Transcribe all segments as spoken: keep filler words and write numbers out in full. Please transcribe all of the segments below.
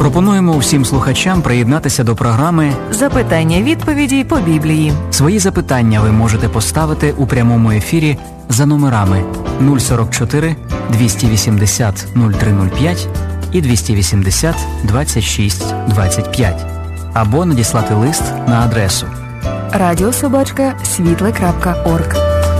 Пропонуємо всім слухачам приєднатися до програми «Запитання-відповіді по Біблії». Свої запитання ви можете поставити у прямому ефірі за номерами нуль сорок чотири двісті вісімдесят нуль три нуль п'ять і двісті вісімдесят двадцять шість двадцять п'ять або надіслати лист на адресу радіособачка світле крапка орг.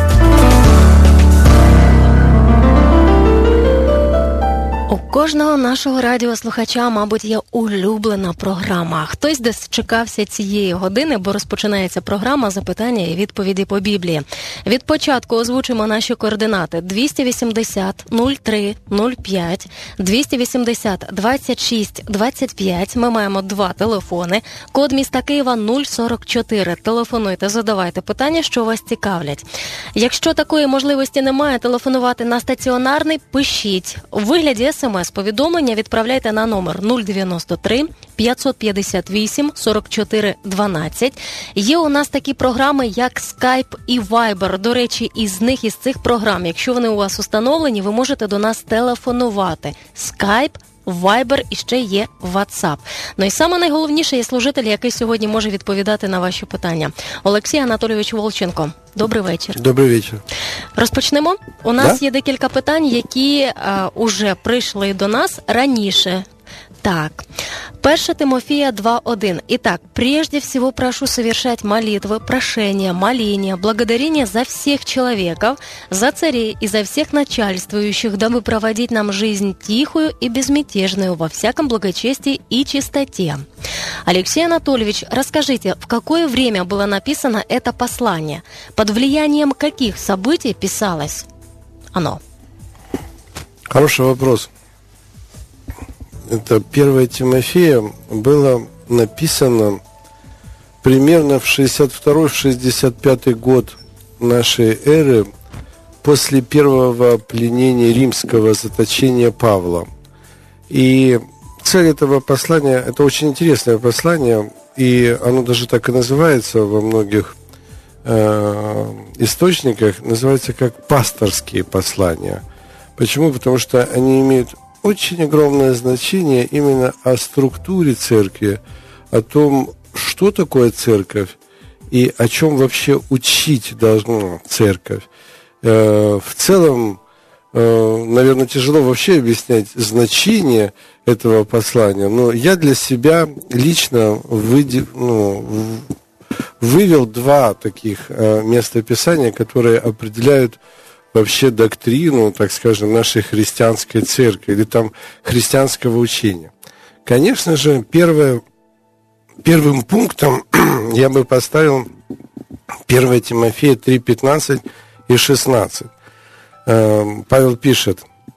У кожного нашого радіослухача, мабуть, є улюблена програма. Хтось десь чекався цієї години, бо розпочинається програма «Запитання і відповіді по Біблії». Від початку озвучимо наші координати: двісті вісімдесят нуль три нуль п'ять, двісті вісімдесят двадцять шість двадцять п'ять. Ми маємо два телефони. Код міста Києва нуль сорок чотири. Телефонуйте, задавайте питання, що вас цікавлять. Якщо такої можливості немає телефонувати на стаціонарний, пишіть. У вигляді смс-повідомлення відправляйте на номер нуль дев'яносто три п'ятсот п'ятдесят вісім сорок чотири дванадцять. Є у нас такі програми, як Skype і Viber. До речі, із них, із цих програм, якщо вони у вас установлені, ви можете до нас телефонувати. Skype, Viber і ще є WhatsApp. Ну і саме найголовніше є служитель, який сьогодні може відповідати на ваші питання. Олексій Анатолійович Волченко, добрий вечір. Добрий вечір. Розпочнемо. У нас да? є декілька питань, які а, уже прийшли до нас раніше. Так, первое Тимофея два один. Итак, прежде всего прошу совершать молитвы, прошения, моления, благодарения за всех человеков, за царей и за всех начальствующих, дабы проводить нам жизнь тихую и безмятежную во всяком благочестии и чистоте. Алексей Анатольевич, расскажите, в какое время было написано это послание? Под влиянием каких событий писалось оно? Хороший вопрос. Это первое Тимофея было написано примерно в шестьдесят второй - шестьдесят пятый год нашей эры, после первого пленения римского, заточения Павла. И цель этого послания, это очень интересное послание, и оно даже так и называется во многих э, источниках, называется как пасторские послания. Почему? Потому что они имеют очень огромное значение именно о структуре церкви, о том, что такое церковь и о чем вообще учить должна церковь. В целом, наверное, тяжело вообще объяснять значение этого послания, но я для себя лично выдел, ну, вывел два таких места Писания, которые определяют вообще доктрину, так скажем, нашей христианской церкви или там христианского учения. Конечно же, первое, первым пунктом я бы поставил первое Тимофея три пятнадцать и шестнадцать. Павел пишет,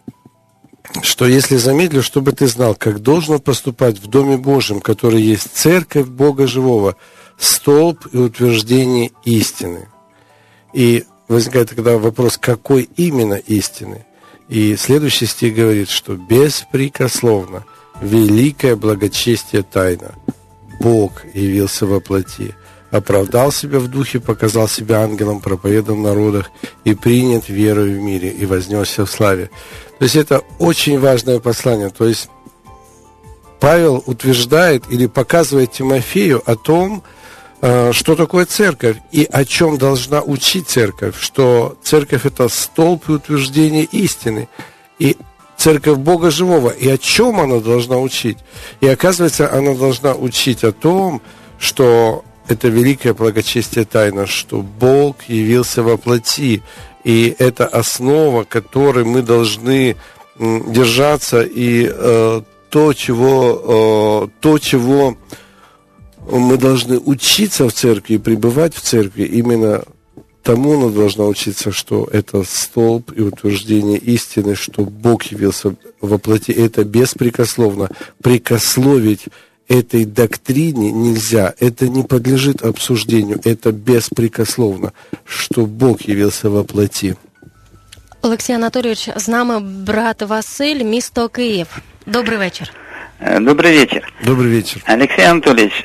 что если замедлю, чтобы ты знал, как должно поступать в Доме Божьем, который есть церковь Бога Живого, столб и утверждение истины. И возникает тогда вопрос, какой именно истины? И следующий стих говорит, что беспрекословно великое благочестие тайна. Бог явился во плоти, оправдал себя в духе, показал себя ангелом, проповедовал в народах и принят верою в мире и вознесся в славе. То есть это очень важное послание. То есть Павел утверждает или показывает Тимофею о том, что такое церковь и о чем должна учить церковь, что церковь – это столб и утверждение истины, и церковь Бога Живого, и о чем она должна учить. И оказывается, она должна учить о том, что это великое благочестие тайна, что Бог явился во плоти, и это основа, которой мы должны держаться, и э, то, чего, э, то, чего мы должны учиться в церкви и пребывать в церкви, именно тому она должна учиться, что это столб и утверждение истины, что Бог явился во плоти. Это беспрекословно. Прекословить этой доктрине нельзя. Это не подлежит обсуждению. Это беспрекословно, что Бог явился во плоти. Олексій Анатолійович, з нами брат Василь, місто Київ. Добрий вечір. Добрый вечер. Добрый вечер. Алексей Анатольевич,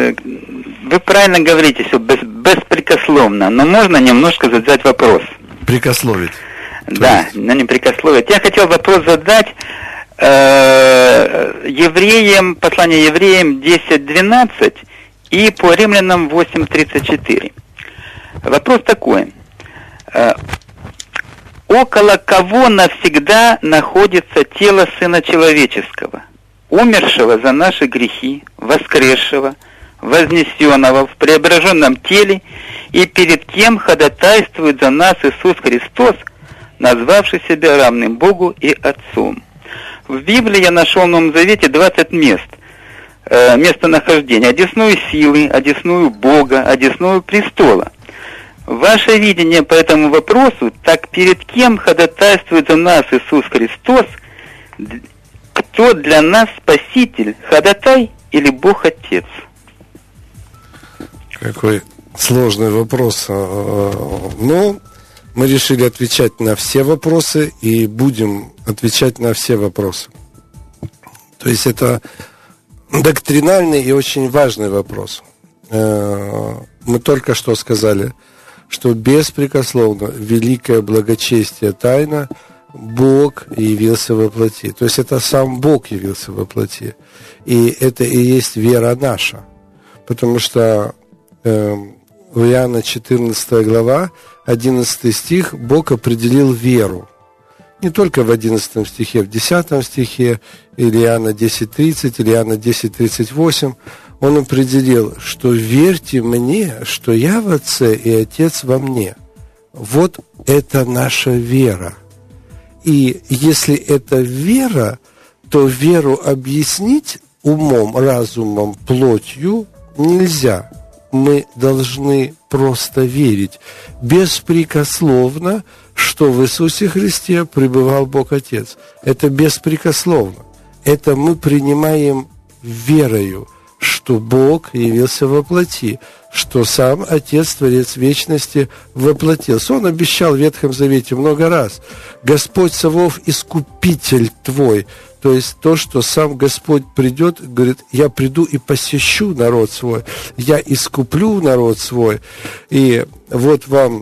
вы правильно говорите, что без, беспрекословно, но можно немножко задать вопрос? Прикословить. Да, но не прикословить. Я хотел вопрос задать э, евреям, послание евреям десять двенадцать и по римлянам восемь тридцать четыре. Вопрос такой. Э, около кого навсегда находится тело Сына Человеческого, умершего за наши грехи, воскресшего, вознесенного в преображенном теле, и перед кем ходатайствует за нас Иисус Христос, назвавший себя равным Богу и Отцу. В Библии я нашел в Новом Завете двадцать мест, э, местонахождения, одесную силы, одесную Бога, одесную престола. Ваше видение по этому вопросу, так перед кем ходатайствует за нас Иисус Христос, кто для нас Спаситель, ходатай или Бог Отец? Какой сложный вопрос. Но мы решили отвечать на все вопросы и будем отвечать на все вопросы. То есть это доктринальный и очень важный вопрос. Мы только что сказали, что беспрекословно великое благочестие тайна Бог явился во плоти. То есть это сам Бог явился во плоти. И это и есть вера наша. Потому что в Иоанна четырнадцатая глава, одиннадцатый стих, Бог определил веру. Не только в одиннадцатом стихе, в десятом стихе, или Иоанна десять тридцать, или Иоанна десять тридцать восемь, Он определил, что верьте мне, что я в Отце и Отец во мне. Вот это наша вера. И если это вера, то веру объяснить умом, разумом, плотью нельзя. Мы должны просто верить беспрекословно, что в Иисусе Христе пребывал Бог Отец. Это беспрекословно. Это мы принимаем верою, что Бог явился во плоти, что сам Отец, Творец вечности, воплотился. Он обещал в Ветхом Завете много раз: Господь Саваоф, искупитель твой. То есть то, что сам Господь придет, говорит: я приду и посещу народ свой, я искуплю народ свой. И вот вам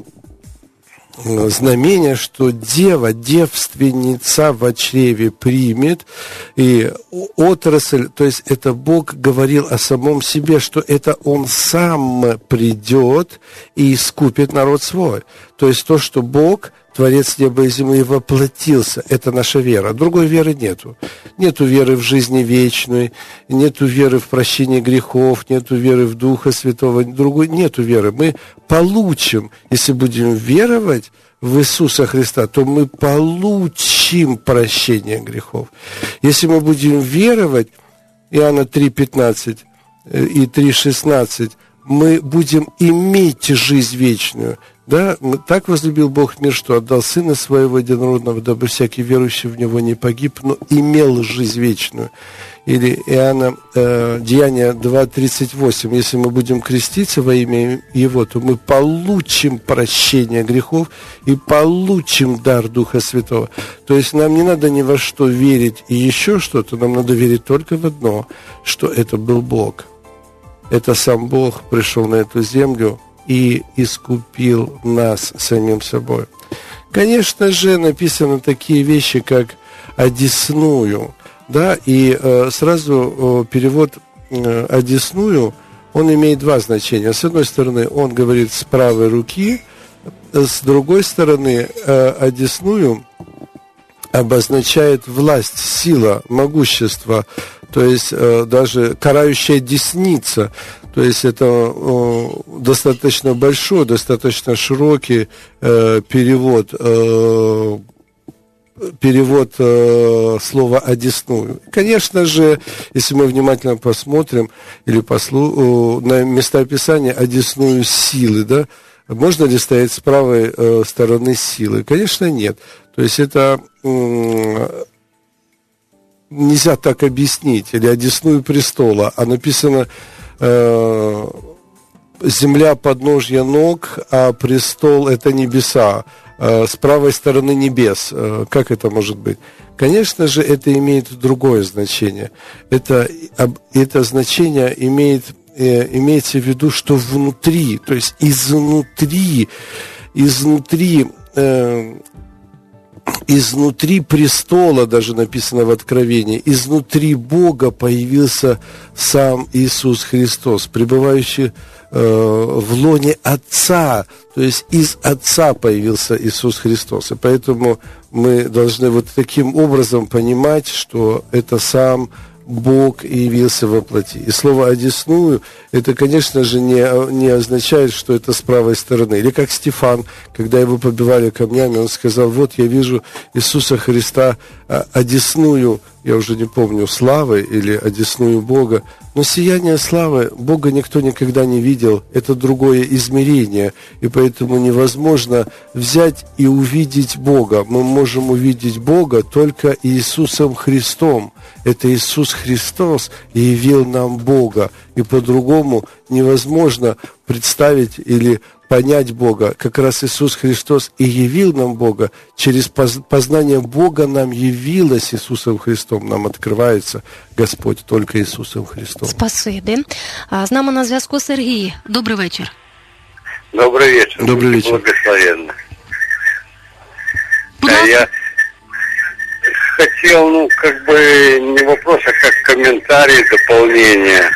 знамение, что дева, девственница во чреве примет, и отрасль, то есть это Бог говорил о самом себе, что это Он сам придет и искупит народ свой. То есть то, что Бог, Творец неба и земли, воплотился, это наша вера. Другой веры нету. Нету веры в жизни вечной, нету веры в прощение грехов, нету веры в Духа Святого, другой нету веры. Мы получим, если будем веровать в Иисуса Христа, то мы получим прощение грехов. Если мы будем веровать, Иоанна три пятнадцать и три шестнадцать, мы будем иметь жизнь вечную. Да, так возлюбил Бог мир, что отдал Сына Своего Единородного, дабы всякий верующий в Него не погиб, но имел жизнь вечную. Или Иоанна, э, Деяния два тридцать восемь. Если мы будем креститься во имя Его, то мы получим прощение грехов и получим дар Духа Святого. То есть нам не надо ни во что верить и еще что-то, нам надо верить только в одно, что это был Бог. Это сам Бог пришел на эту землю и искупил нас самим собой. Конечно же, написаны такие вещи, как «одесную», да, и э, сразу э, перевод э, «одесную», он имеет два значения. С одной стороны, он говорит «с правой руки», с другой стороны, э, «одесную» обозначает власть, сила, могущество, то есть э, даже карающая десница. То есть это э, достаточно большой, достаточно широкий э, перевод, э, перевод э, слова «одесную». Конечно же, если мы внимательно посмотрим или послу, э, на местописание «одесную силы», да, можно ли стоять с правой э, стороны силы? Конечно, нет. То есть это э, нельзя так объяснить, или «одесную престола», а написано «земля подножья ног, а престол – это небеса, с правой стороны небес». Как это может быть? Конечно же, это имеет другое значение. Это, это значение имеет, имеется в виду, что внутри, то есть изнутри, изнутри изнутри престола, даже написано в Откровении, изнутри Бога появился сам Иисус Христос, пребывающий в лоне Отца, то есть из Отца появился Иисус Христос. И поэтому мы должны вот таким образом понимать, что это сам Бог явился во плоти. И слово «одесную» это, конечно же, не, не означает, что это с правой стороны. Или как Стефан, когда его побивали камнями, он сказал: вот я вижу Иисуса Христа одесную, я уже не помню, славы или одесную Бога. Но сияние славы Бога никто никогда не видел. Это другое измерение. И поэтому невозможно взять и увидеть Бога. Мы можем увидеть Бога только Иисусом Христом. Это Иисус Христос явил нам Бога. И по-другому невозможно представить или понять Бога. Как раз Иисус Христос и явил нам Бога. Через познание Бога нам явилось Иисусом Христом. Нам откривається Господь тільки Ісусом Христом. Спасибі. З нами на зв'язку Сергій. Добрий вечір. Добрый вечер. Добрый вечер. Благословенно. Пожалуйста. Я хотел, ну, как бы, не вопрос, а как комментарий, дополнение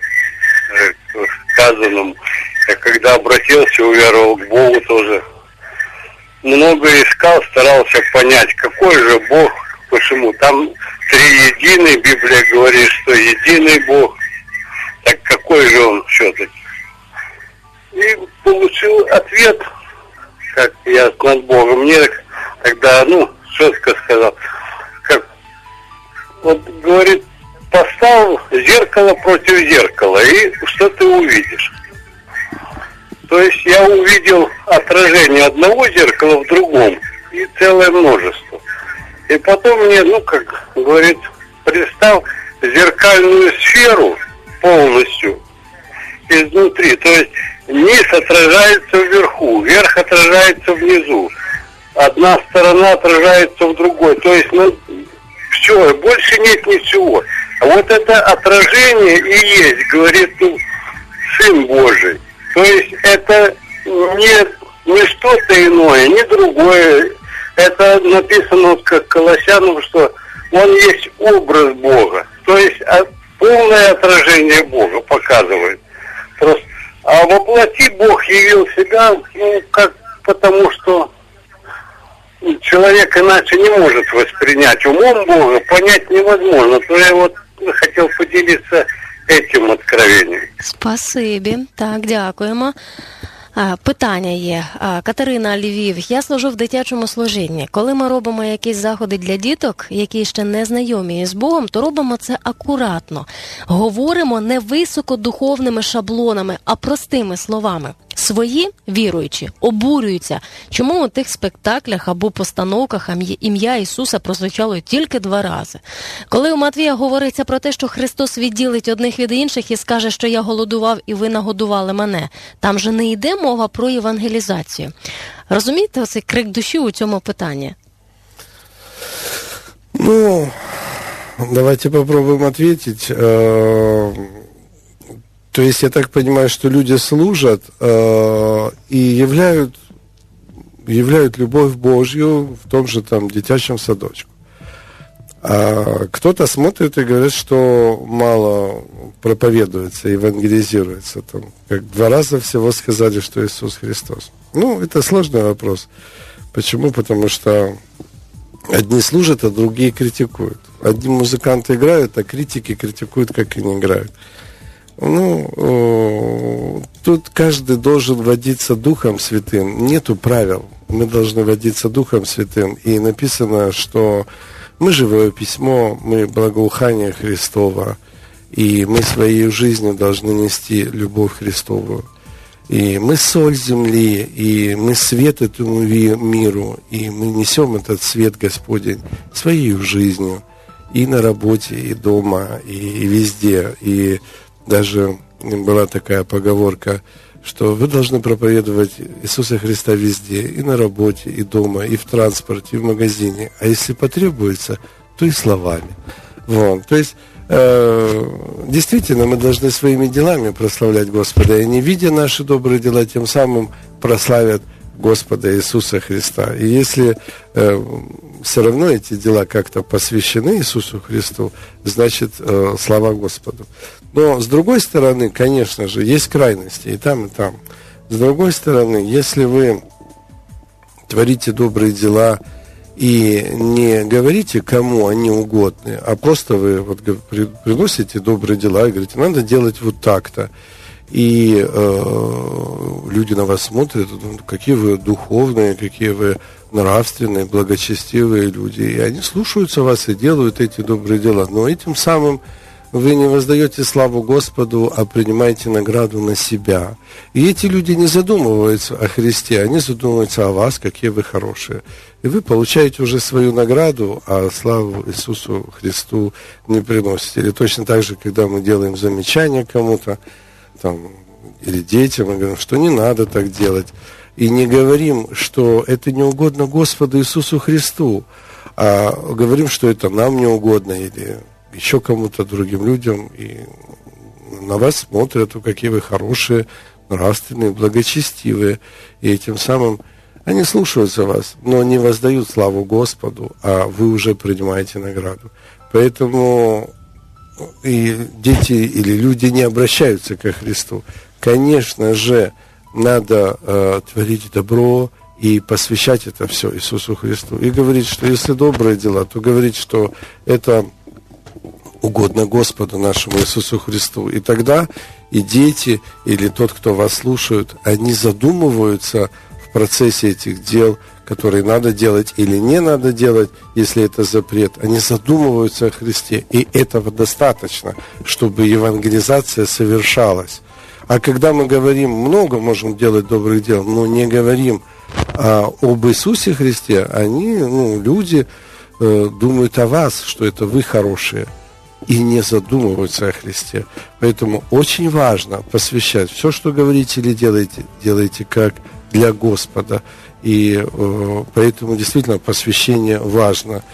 к сказанному. Я когда обратился, уверовал к Богу тоже, много искал, старался понять, какой же Бог, почему. Там триединый, Библия говорит, что единый Бог, так какой же Он все-таки. И получил ответ, как я над Богом. Мне тогда, ну, четко сказал, как, вот говорит, поставь зеркало против зеркала, и что ты увидишь. То есть я увидел отражение одного зеркала в другом, и целое множество. И потом мне, ну, как говорит, представь зеркальную сферу полностью изнутри. То есть низ отражается вверху, верх отражается внизу. Одна сторона отражается в другой. То есть, ну, все, больше нет ничего. А вот это отражение и есть, говорит, ну, Сын Божий. То есть это не, не что-то иное, не другое. Это написано, вот как Колоссянам, что Он есть образ Бога. То есть полное отражение Бога показывает. Просто, а во плоти Бог явил себя, ну, как, потому что человек иначе не может воспринять. Умом Бога понять невозможно. То я вот хотел поделиться этим откровением. Спасибі. Так, дякуємо. Питання є. Катерина, Львів. Я служу в дитячому служінні. Коли ми робимо якісь заходи для діток, які ще не знайомі з Богом, то робимо це акуратно. Говоримо не високодуховними шаблонами, а простими словами. Свої, віруючі, обурюються, чому у тих спектаклях або постановках ім'я Ісуса прозвучало тільки два рази. Коли у Матвія говориться про те, що Христос відділить одних від інших і скаже, що я голодував і ви нагодували мене, там же не йде мова про евангелізацію. Розумієте оцей крик душі у цьому питанні? Ну, давайте попробуем ответить. То есть я так понимаю, что люди служат э, и являют, являют любовь Божью в том же там дитячем садочку. А кто-то смотрит и говорит, что мало проповедуется, евангелизируется. Там, как два раза всего сказали, что Иисус Христос. Ну, это сложный вопрос. Почему? Потому что одни служат, а другие критикуют. Одни музыканты играют, а критики критикуют, как они играют. Ну, тут каждый должен водиться Духом Святым. Нету правил. Мы должны водиться Духом Святым. И написано, что мы живое письмо, мы благоухание Христово. И мы своей жизнью должны нести любовь Христову. И мы соль земли, и мы свет этому миру. И мы несем этот свет Господень своей жизнью. И на работе, и дома, и везде. И даже была такая поговорка, что вы должны проповедовать Иисуса Христа везде, и на работе, и дома, и в транспорте, и в магазине. А если потребуется, то и словами. Вот. То есть, э, действительно, мы должны своими делами прославлять Господа. И они, видя наши добрые дела, тем самым прославят Господа Иисуса Христа. И если э, все равно эти дела как-то посвящены Иисусу Христу, значит, э, слава Господу. Но, с другой стороны, конечно же, есть крайности и там, и там. С другой стороны, если вы творите добрые дела и не говорите, кому они угодны, а просто вы вот приносите добрые дела и говорите, надо делать вот так-то. И э, люди на вас смотрят, думают, какие вы духовные, какие вы нравственные, благочестивые люди. И они слушаются вас и делают эти добрые дела. Но этим самым вы не воздаете славу Господу, а принимаете награду на себя. И эти люди не задумываются о Христе, они задумываются о вас, какие вы хорошие. И вы получаете уже свою награду, а славу Иисусу Христу не приносите. Или точно так же, когда мы делаем замечания кому-то, там, или детям, мы говорим, что не надо так делать. И не говорим, что это не угодно Господу Иисусу Христу, а говорим, что это нам не угодно, или еще кому-то, другим людям, и на вас смотрят, какие вы хорошие, нравственные, благочестивые, и этим самым они слушаются вас, но не воздают славу Господу, а вы уже принимаете награду. Поэтому и дети или люди не обращаются ко Христу. Конечно же, надо э, творить добро и посвящать это все Иисусу Христу. И говорить, что если добрые дела, то говорить, что это угодно Господу нашему Иисусу Христу. И тогда и дети, или тот, кто вас слушает, они задумываются в процессе этих дел, которые надо делать или не надо делать, если это запрет. Они задумываются о Христе. И этого достаточно, чтобы евангелизация совершалась. А когда мы говорим, много можем делать добрых дел, но не говорим а, об Иисусе Христе, они, ну, люди э, думают о вас, что это вы хорошие, и не задумываются о Христе. Поэтому очень важно посвящать все, что говорите или делаете, делайте как для Господа. И э, поэтому действительно посвящение важно.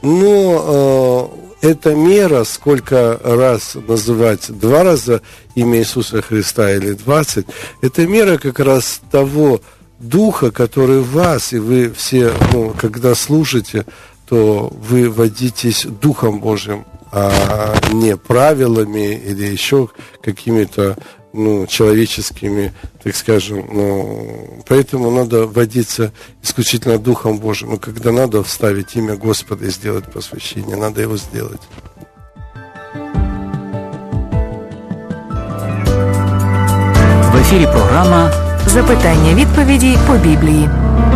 Но э, эта мера, сколько раз называть два раза имя Иисуса Христа или двадцать, это мера как раз того духа, который в вас, и вы все, ну, когда служите, то вы водитесь Духом Божьим, а не правилами или еще какими-то, ну, человеческими, так скажем. Ну, поэтому надо водиться исключительно Духом Божьим. Но когда надо вставить имя Господа и сделать посвящение, надо его сделать. В ефірі програма Запитання-відповіді по Біблії.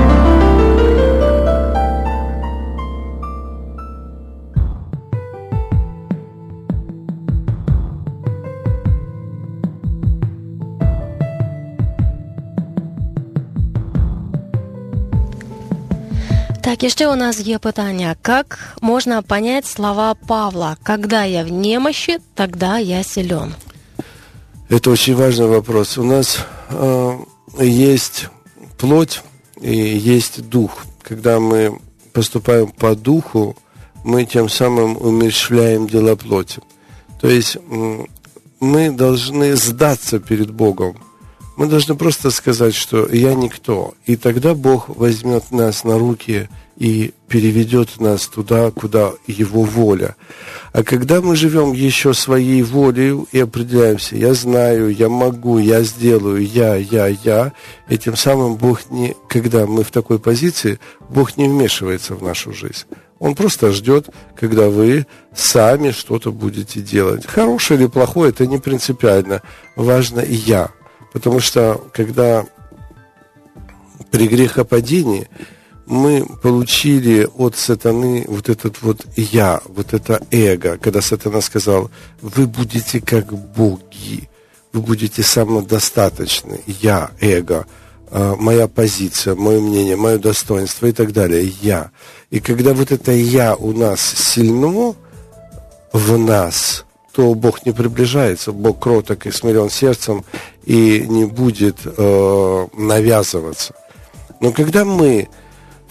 Так, еще у нас есть питание. Как можно понять слова Павла? Когда я в немощи, тогда я силен. Это очень важный вопрос. У нас э, есть плоть и есть дух. Когда мы поступаем по духу, мы тем самым умерщвляем дела плоти. То есть э, мы должны сдаться перед Богом. Мы должны просто сказать, что я никто. И тогда Бог возьмет нас на руки и переведет нас туда, куда Его воля. А когда мы живем еще своей волей и определяемся, я знаю, я могу, я сделаю, я, я, я, этим самым Бог не, когда мы в такой позиции, Бог не вмешивается в нашу жизнь. Он просто ждет, когда вы сами что-то будете делать. Хорошее или плохое, это не принципиально. Важно и я. Потому что, когда при грехопадении мы получили от сатаны вот этот вот «я», вот это эго, когда сатана сказал, вы будете как боги, вы будете самодостаточны, я, эго, моя позиция, мое мнение, мое достоинство и так далее, я. И когда вот это «я» у нас сильно в нас, то Бог не приближается, Бог кроток и смирен сердцем и не будет э, навязываться. Но когда мы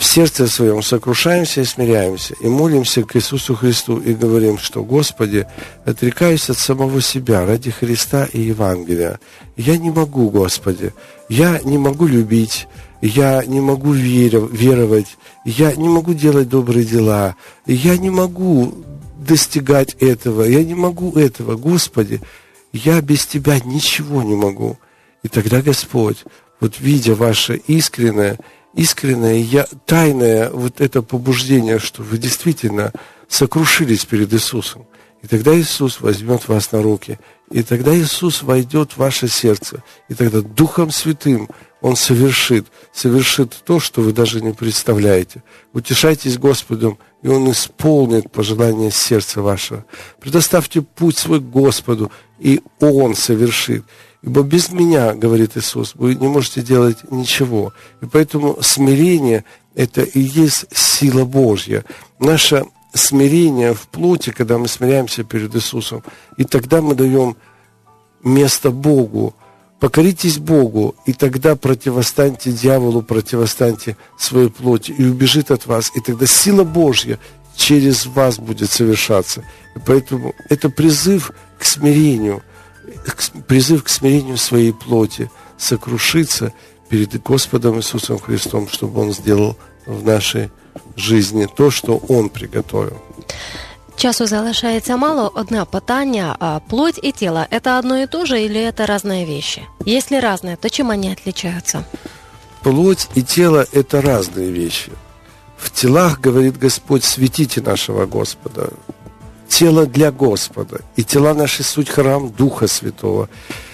в сердце своем сокрушаемся и смиряемся, и молимся к Иисусу Христу, и говорим, что, Господи, отрекаюсь от самого себя ради Христа и Евангелия. Я не могу, Господи, я не могу любить, я не могу веровать, я не могу делать добрые дела, я не могу достигать этого, я не могу этого, Господи, я без Тебя ничего не могу. И тогда, Господь, вот видя ваше искреннее, искреннее, я, тайное вот это побуждение, что вы действительно сокрушились перед Иисусом. И тогда Иисус возьмет вас на руки. И тогда Иисус войдет в ваше сердце. И тогда Духом Святым Он совершит, совершит то, что вы даже не представляете. Утешайтесь Господом, и Он исполнит пожелания сердца вашего. Предоставьте путь свой Господу, и Он совершит. Ибо без меня, говорит Иисус, вы не можете делать ничего. И поэтому смирение – это и есть сила Божья. Наше смирение в плоти, когда мы смиряемся перед Иисусом, и тогда мы даем место Богу. Покоритесь Богу, и тогда противостаньте дьяволу, противостаньте своей плоти, и убежит от вас. И тогда сила Божья через вас будет совершаться. И поэтому это призыв к смирению, призыв к смирению своей плоти, сокрушиться перед Господом Иисусом Христом, чтобы Он сделал в нашей жизни то, что Он приготовил. Часу залишається мало. Одне питання. А плоть и тело – это одно и то же или это разные вещи? Если разные, то чем они отличаются? Плоть и тело – это разные вещи. В телах, говорит Господь, светите нашего Господа. Тело для Господа. И тела наши суть храм Духа Святого.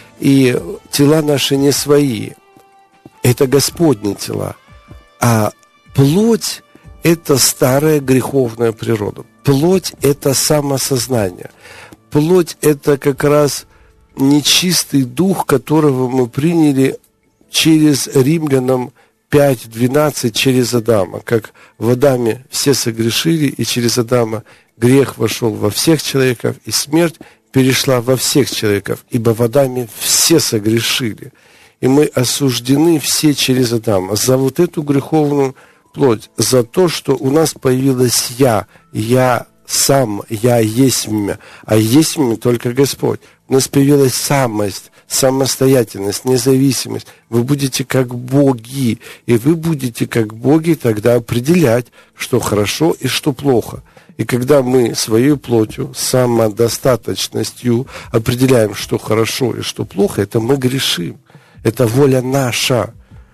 И тела наши не свои. Это Господни тела. А плоть – это старая греховная природа. Плоть – это самосознание. Плоть – это как раз нечистый дух, которого мы приняли через Римлянам пять двенадцать, через Адама. Как в Адаме все согрешили, и через Адама грех вошел во всех человеков, и смерть перешла во всех человеков, ибо в Адаме все согрешили. И мы осуждены все через Адама за вот эту греховную плоть, за то, что у нас появилось «я», «я сам», «я есть имя», а есть имя только Господь. У нас появилась самость, самостоятельность, независимость. Вы будете как боги, и вы будете как боги тогда определять, что хорошо и что плохо. И когда мы своей плотью, самодостаточностью определяем, что хорошо и что плохо, это мы грешим. Это воля наша.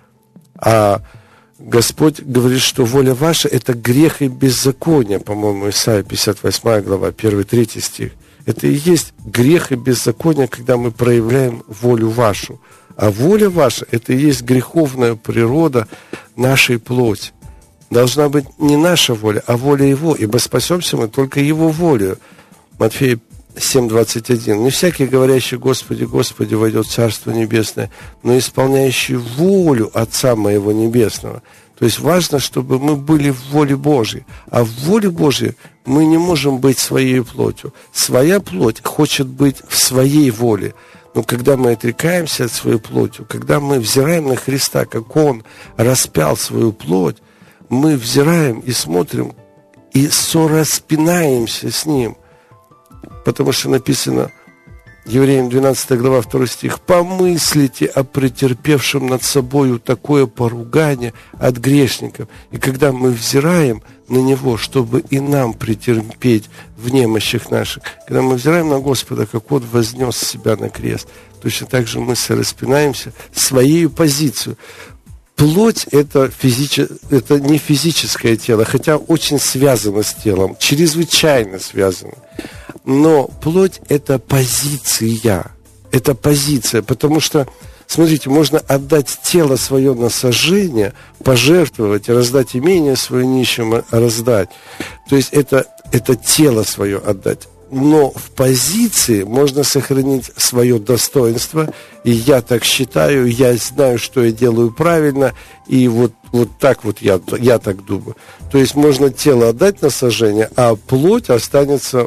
А Господь говорит, что воля ваша – это грех и беззаконие, по-моему, Исайя пятьдесят восьмая глава, первый-третий стих. Это и есть грех и беззаконие, когда мы проявляем волю вашу. А воля ваша – это и есть греховная природа нашей плоти. Должна быть не наша воля, а воля Его, ибо спасемся мы только Его волею. Матфея семь двадцать один. Не всякий, говорящий «Господи, Господи, войдет в Царство Небесное», но исполняющий волю Отца Моего Небесного. То есть важно, чтобы мы были в воле Божьей. А в воле Божьей мы не можем быть своей плотью. Своя плоть хочет быть в своей воле. Но когда мы отрекаемся от своей плоти, когда мы взираем на Христа, как Он распял свою плоть, мы взираем и смотрим, и сораспинаемся с Ним. Потому что написано, Евреям двенадцатая глава, второй стих, «Помыслите о претерпевшем над собою такое поругание от грешников». И когда мы взираем на Него, чтобы и нам претерпеть в немощах наших, когда мы взираем на Господа, как Он вознес себя на крест, точно так же мы сораспинаемся своей позицией. Плоть это, физиче... это не физическое тело, хотя очень связано с телом, чрезвычайно связано. Но плоть это позиция, это позиция, потому что, смотрите, можно отдать тело свое на сожжение, пожертвовать, раздать имение свое нищим, раздать. То есть это, это тело свое отдать. Но в позиции можно сохранить свое достоинство, и я так считаю, я знаю, что я делаю правильно, и вот, вот так вот я, я так думаю. То есть можно тело отдать на сожжение, а плоть останется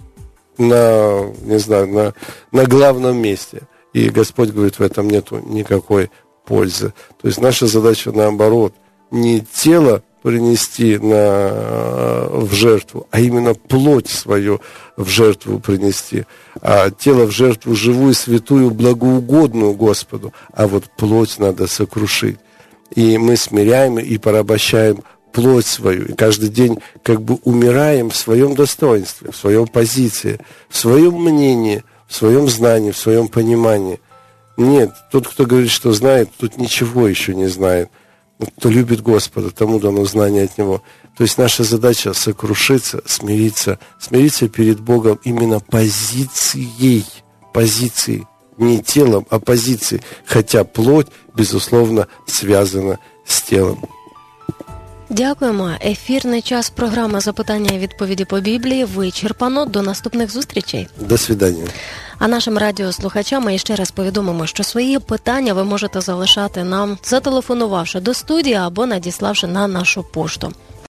на, не знаю, на, на главном месте. И Господь говорит, в этом нету никакой пользы. То есть наша задача наоборот, не тело принести на, в жертву, а именно плоть свою в жертву принести, а тело в жертву живую, святую, благоугодную Господу, а вот плоть надо сокрушить. И мы смиряем и порабощаем плоть свою, и каждый день как бы умираем в своем достоинстве, в своем позиции, в своем мнении, в своем знании, в своем понимании. Нет, тот, кто говорит, что знает, тот ничего еще не знает. Кто любит Господа, тому дано знание от Него. То есть наша задача сокрушиться, смириться, смириться перед Богом именно позицией, позицией, не телом, а позицией, хотя плоть, безусловно, связана с телом. Дякуємо. Ефірний час програми «Запитання і відповіді по Біблії» вичерпано. До наступних зустрічей. До свидання. А нашим радіослухачам ми ще раз повідомимо, що свої питання ви можете залишати нам, зателефонувавши до студії або надіславши на нашу пошту.